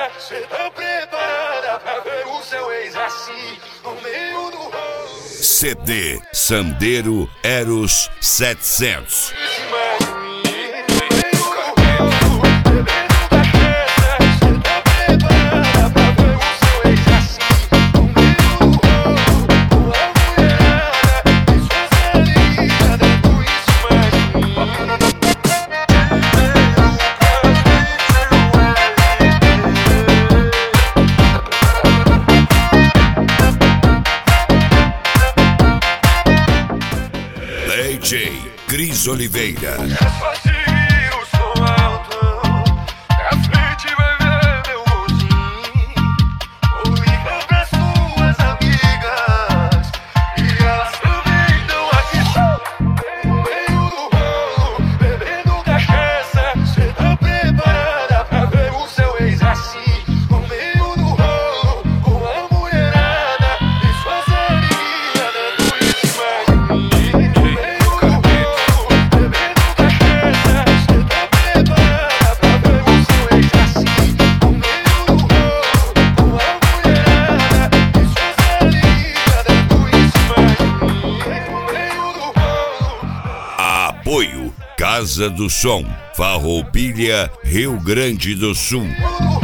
Cê tá preparada pra ver o seu ex assim, no meio do rolo? CD Sandero Eros 700. DJ Cris Oliveira. É só seguir o som alto, na frente vai ver meu rosinho. Ou liga pra suas amigas, e elas também estão aqui. No meio do rolo, bebendo cachaça. Cê tá preparada pra ver o seu ex assim, no meio do rolo, com a mulherada e suas amigas dando em cima de mim. Apoio Casa do Som, Farroupilha, Rio Grande do Sul.